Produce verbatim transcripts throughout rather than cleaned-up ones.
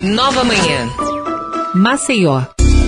Nova Manhã. Maceió.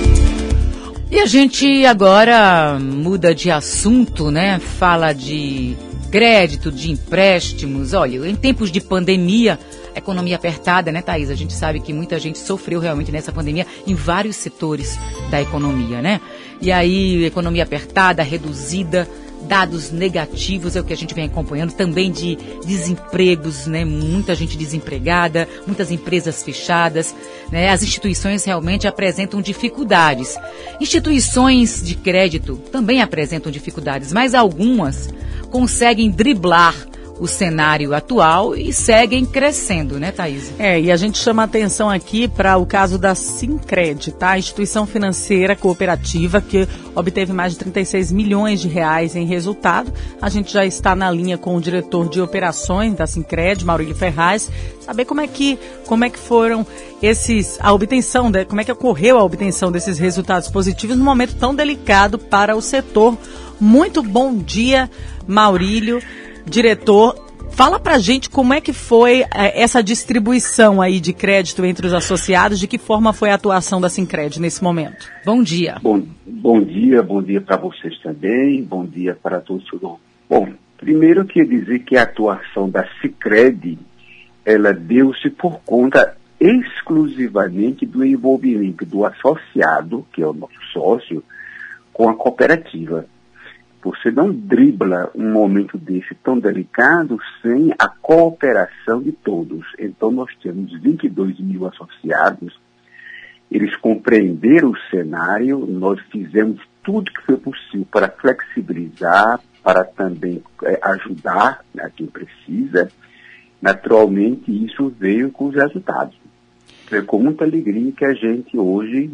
E a gente agora muda de assunto, né? Fala de crédito, de empréstimos. Olha, em tempos de pandemia, economia apertada, né, Thaís? A gente sabe que muita gente sofreu realmente nessa pandemia em vários setores da economia, né? E aí, economia apertada, reduzida, dados negativos é o que a gente vem acompanhando, também de desempregos, né? Muita gente desempregada, muitas empresas fechadas, né? As instituições realmente apresentam dificuldades. Instituições de crédito também apresentam dificuldades, mas algumas conseguem driblar o cenário atual e seguem crescendo, né, Thaís? É, e a gente chama a atenção aqui para o caso da Sincred, tá? A instituição financeira cooperativa que obteve mais de trinta e seis milhões de reais em resultado. A gente já está na linha com o diretor de operações da Sincred, Maurílio Ferraz, saber como é que, como é que foram esses, a obtenção, de, como é que ocorreu a obtenção desses resultados positivos num momento tão delicado para o setor. Muito bom dia, Maurílio. Diretor, fala pra gente como é que foi é, essa distribuição aí de crédito entre os associados, de que forma foi a atuação da Sincred nesse momento. Bom dia. Bom, bom dia, bom dia para vocês também, bom dia para todos. Bom, primeiro eu queria dizer que a atuação da Sincred, ela deu-se por conta exclusivamente do envolvimento do associado, que é o nosso sócio, com a cooperativa. Você não dribla um momento desse tão delicado sem a cooperação de todos. Então, nós temos vinte e dois mil associados, eles compreenderam o cenário, nós fizemos tudo que foi possível para flexibilizar, para também é, ajudar a quem precisa. Naturalmente, isso veio com os resultados. É com muita alegria que a gente hoje,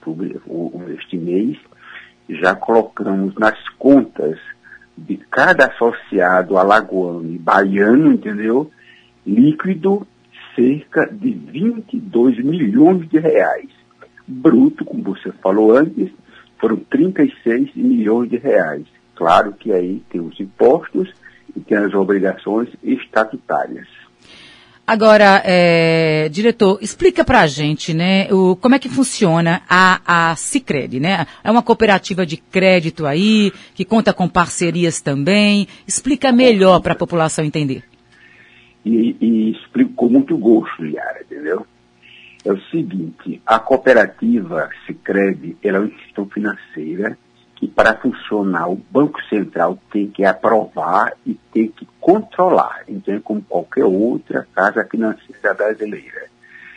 este mês, já colocamos nas contas de cada associado alagoano e baiano, entendeu? Líquido, cerca de vinte e dois milhões de reais. Bruto, como você falou antes, foram trinta e seis milhões de reais. Claro que aí tem os impostos e tem as obrigações estatutárias. Agora, é, diretor, explica pra gente, né, o, como é que funciona a, a Sicredi, né? É uma cooperativa de crédito aí, que conta com parcerias também. Explica melhor para a população entender. E, e explico com muito gosto, Yara, entendeu? É o seguinte, a cooperativa Sicredi, ela é uma instituição financeira que, para funcionar, o Banco Central tem que aprovar e tem que controlar, então, como qualquer outra casa financeira brasileira.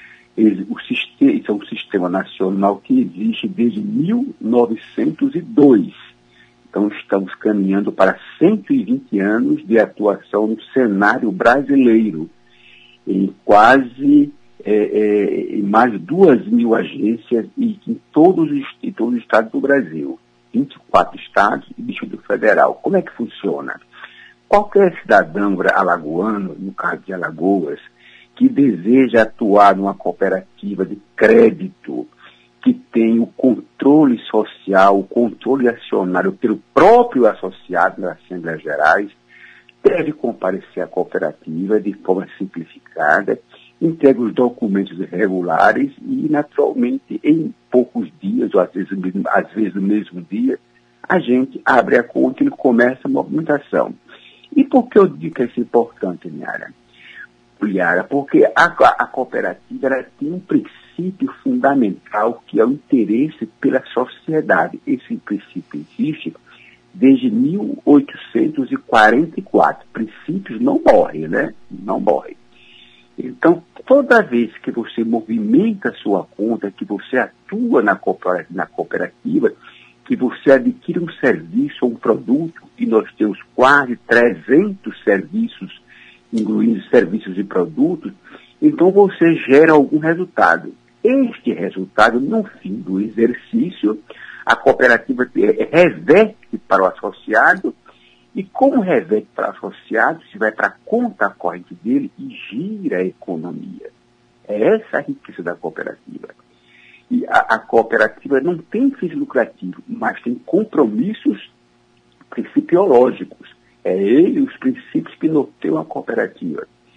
O sistema, isso é um sistema nacional que existe desde mil novecentos e dois. Então, estamos caminhando para cento e vinte anos de atuação no cenário brasileiro, em quase é, é, em mais de duas mil agências e em todos os, em todos os estados do Brasil. vinte e quatro estados e Distrito Federal. Como é que funciona? Qualquer cidadão alagoano, no caso de Alagoas, que deseja atuar numa cooperativa de crédito, que tem o controle social, o controle acionário pelo próprio associado nas Assembleias Gerais, deve comparecer à cooperativa de forma simplificada, entrega os documentos regulares e, naturalmente, em poucos dias, ou às vezes, às vezes no mesmo dia, a gente abre a conta e começa a movimentação. E por que eu digo que isso é importante, Niara? Liara? Porque a, a cooperativa ela tem um princípio fundamental que é o interesse pela sociedade. Esse princípio existe desde mil oitocentos e quarenta e quatro. Princípios não morrem, né? Não morrem. Então, toda vez que você movimenta a sua conta, que você atua na cooperativa, na cooperativa, que você adquire um serviço ou um produto, e nós temos quase trezentos serviços, incluindo serviços e produtos, então você gera algum resultado. Este resultado, no fim do exercício, a cooperativa reverte para o associado, e como reverte para o associado, se vai para a conta corrente dele e gira a economia. É essa a riqueza da cooperativa. E a, a cooperativa não tem fins lucrativos, mas tem compromissos principiológicos. É ele os princípios que norteiam a cooperativa.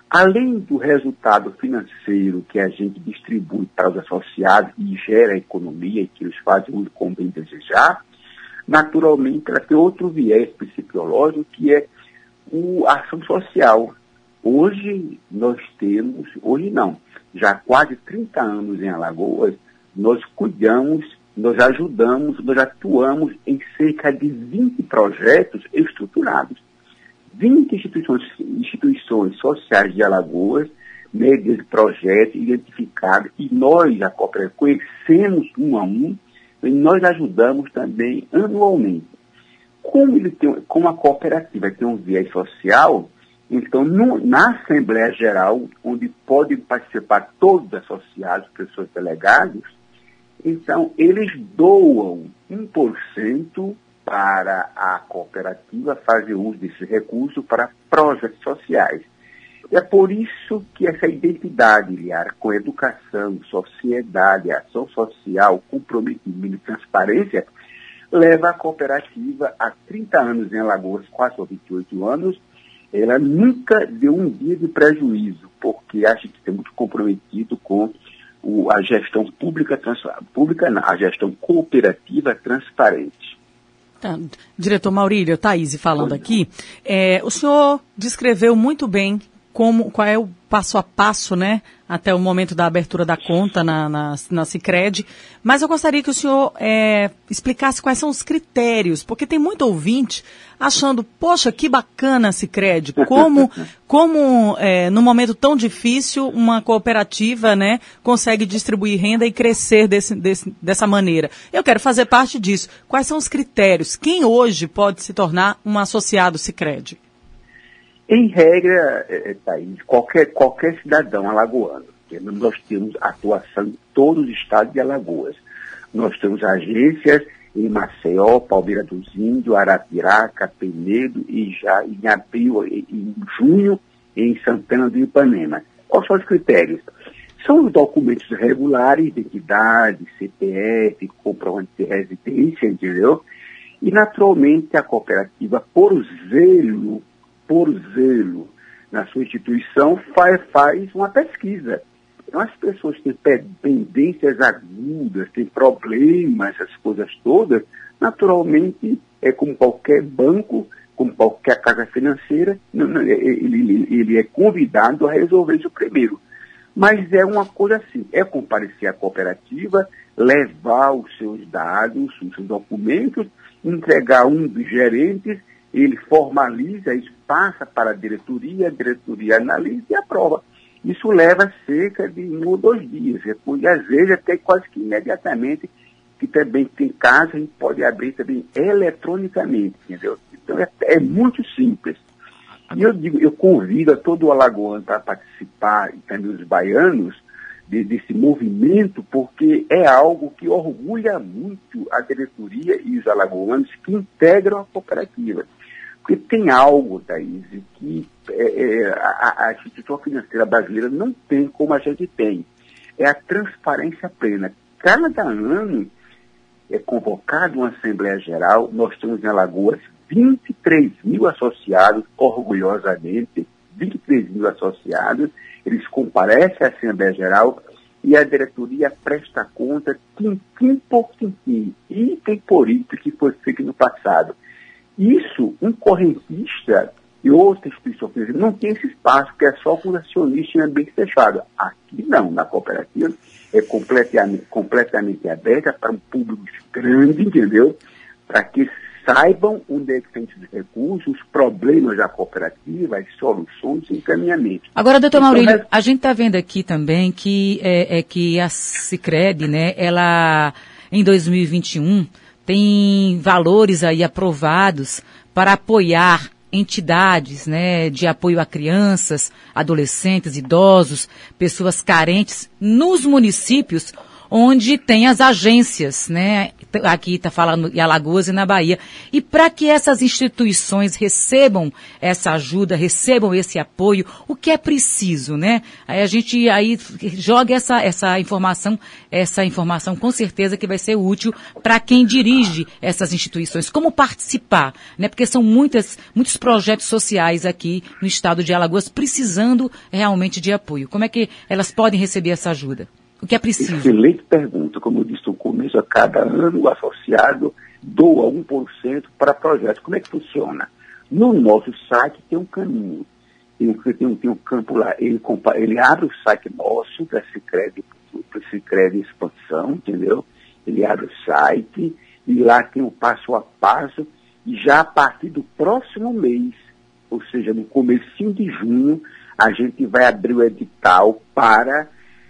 além do resultado financeiro que a gente distribui para os associados e gera a economia e que eles fazem uso como bem desejar, naturalmente ela tem outro viés psicológico que é a ação social. Hoje nós temos, hoje não, já há quase trinta anos em Alagoas, nós cuidamos, nós ajudamos, nós atuamos em cerca de vinte projetos estruturados. vinte instituições, instituições sociais de Alagoas, médias de projetos identificados, e nós, a cooperativa, conhecemos um a um, e nós ajudamos também anualmente. Como, ele tem, como a cooperativa tem um viés social, então no, na Assembleia Geral, onde podem participar todos os associados, pessoas delegados, então eles doam um por cento para a cooperativa fazer uso desse recurso para projetos sociais. É por isso que essa identidade, Liara, com educação, sociedade, ação social, comprometimento e transparência, leva a cooperativa há trinta anos em Alagoas, quase vinte e oito anos, ela nunca deu um dia de prejuízo, porque a gente é muito comprometido com o, a gestão pública, trans, pública não, a gestão cooperativa transparente. Tá. Diretor Maurílio, Thaís falando aqui, é, o senhor descreveu muito bem como, qual é o passo a passo, né, até o momento da abertura da conta na, na, na Sicredi, mas eu gostaria que o senhor é, explicasse quais são os critérios, porque tem muito ouvinte achando, poxa, que bacana a Sicredi, como, como é, num momento tão difícil uma cooperativa, né, consegue distribuir renda e crescer desse, desse, dessa maneira. Eu quero fazer parte disso. Quais são os critérios? Quem hoje pode se tornar um associado Sicredi? Em regra, é, Thaís, qualquer, qualquer cidadão alagoano, nós temos atuação em todos os estados de Alagoas. Nós temos agências em Maceió, Palmeira dos Índios, Arapiraca, Penedo e já em abril, em, em junho, em Santana do Ipanema. Quais são os critérios? São os documentos regulares, identidade, C P F, comprovante de residência, entendeu? E, naturalmente, a cooperativa, por zelo, por zelo na sua instituição, faz, faz uma pesquisa. Então, as pessoas que têm pendências agudas, têm problemas, essas coisas todas, naturalmente, é como qualquer banco, como qualquer casa financeira, ele, ele é convidado a resolver isso primeiro. Mas é uma coisa assim, é comparecer à cooperativa, levar os seus dados, os seus documentos, entregar um dos gerentes, ele formaliza, isso passa para a diretoria, a diretoria analisa e aprova. Isso leva cerca de um ou dois dias, e às vezes até quase que imediatamente, que também tem casos, a gente pode abrir também eletronicamente, entendeu? Então é, é muito simples. E eu digo, eu convido a todo o alagoano para participar, e também os baianos, de, desse movimento, porque é algo que orgulha muito a diretoria e os alagoanos que integram a cooperativa. Porque tem algo, Thaís, que é, é, a, a instituição financeira brasileira não tem como a gente tem. É a transparência plena. Cada ano é convocada uma Assembleia Geral, nós temos em Alagoas vinte e três mil associados, orgulhosamente, vinte e três mil associados, eles comparecem à Assembleia Geral e a diretoria presta conta tintim por tintim, item por item que foi feito no passado. Isso, um correntista e outra instituição financeira não tem esse espaço, porque é só com acionista em ambiente fechado. Aqui não, na cooperativa é completamente, completamente aberta para um público grande, entendeu? Para que saibam onde é que tem esses recursos, os problemas da cooperativa, as soluções e encaminhamentos. Agora, doutor então, Maurílio, a gente está vendo aqui também que, é, é que a Sicredi, né, ela, em dois mil e vinte e um, tem valores aí aprovados para apoiar entidades, né, de apoio a crianças, adolescentes, idosos, pessoas carentes nos municípios onde tem as agências, né? Aqui está falando em Alagoas e na Bahia. E para que essas instituições recebam essa ajuda, recebam esse apoio, o que é preciso, né? Aí a gente aí joga essa, essa informação, essa informação com certeza que vai ser útil para quem dirige essas instituições. Como participar, né? Porque são muitas, muitos projetos sociais aqui no estado de Alagoas precisando realmente de apoio. Como é que elas podem receber essa ajuda? O que é preciso? Excelente pergunta. Como eu disse no começo, a cada ano o associado doa um por cento para projetos. Como é que funciona? No nosso site tem um caminho. Tem um, tem um, tem um campo lá. Ele, ele abre o site nosso, da Sicredi, para Sicredi Expansão, entendeu? Ele abre o site e lá tem o passo a passo. E já a partir do próximo mês, ou seja, no comecinho de junho, a gente vai abrir o edital para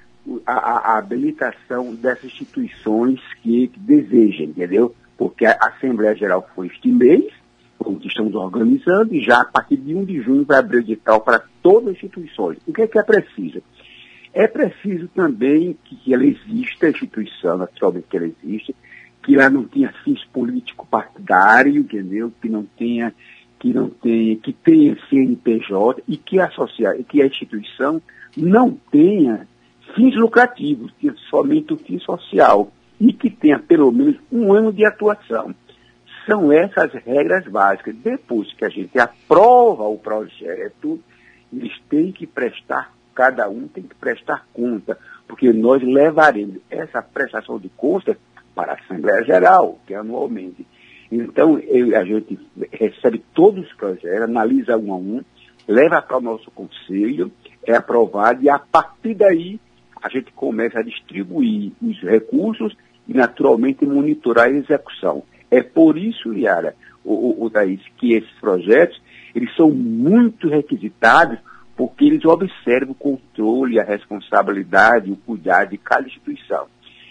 A, a, a habilitação dessas instituições que, que desejem, entendeu? Porque a Assembleia Geral foi este mês, como estamos organizando, e já a partir de um de junho vai abrir o edital para todas as instituições. O que é que é preciso? É preciso também que, que ela exista, a instituição, naturalmente que ela existe, que ela não tenha fins político-partidários, entendeu? Que não tenha, que não tenha, que tenha C N P J e que a, social, que a instituição não tenha fins lucrativos, que somente o fim social, e que tenha pelo menos um ano de atuação. São essas regras básicas. Depois que a gente aprova o projeto, eles têm que prestar, cada um tem que prestar conta, porque nós levaremos essa prestação de conta para a Assembleia Geral, que é anualmente. Então, eu, a gente recebe todos os projetos, analisa um a um, leva para o nosso conselho, é aprovado, e a partir daí, a gente começa a distribuir os recursos e, naturalmente, monitorar a execução. É por isso, Liara, o, o, o Thaís, que esses projetos, eles são muito requisitados porque eles observam o controle, a responsabilidade, o cuidado de cada instituição.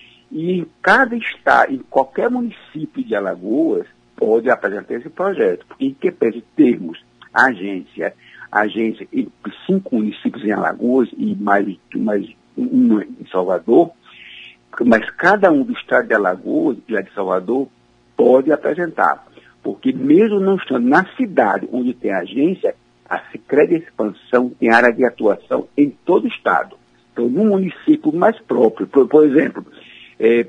E em cada estado, em qualquer município de Alagoas, pode apresentar esse projeto. Porque em que pese termos agência, agência em cinco municípios em Alagoas e mais, mais um em Salvador, mas cada um do estado de Alagoas e lá de Salvador pode apresentar, porque mesmo não estando na cidade onde tem agência, a Sicredi Expansão tem área de atuação em todo o estado. Então, no município mais próprio, por, por exemplo, é,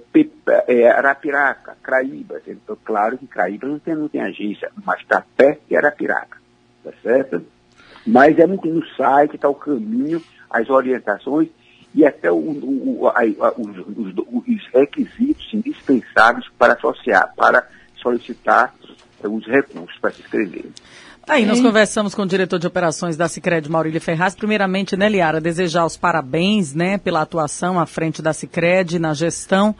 é, Arapiraca, Craíba, então, claro que Craíba não tem, não tem agência, mas está perto de Arapiraca, tá certo? Mas é muito no site, está o caminho, as orientações, e até o, o, a, a, os, os, os requisitos indispensáveis para associar, para solicitar os recursos para se inscrever. Aí nós conversamos com o diretor de operações da Sicredi, Maurílio Ferraz. Primeiramente, né, Liara, desejar os parabéns, né, pela atuação à frente da Sicredi na gestão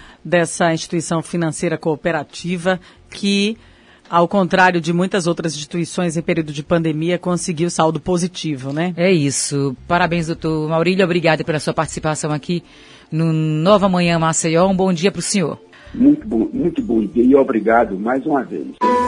dessa instituição financeira cooperativa que, ao contrário de muitas outras instituições em período de pandemia, conseguiu saldo positivo, né? É isso. Parabéns, doutor Maurílio. Obrigada pela sua participação aqui no Nova Manhã Maceió. Um bom dia para o senhor. Muito bom, muito bom dia e obrigado mais uma vez.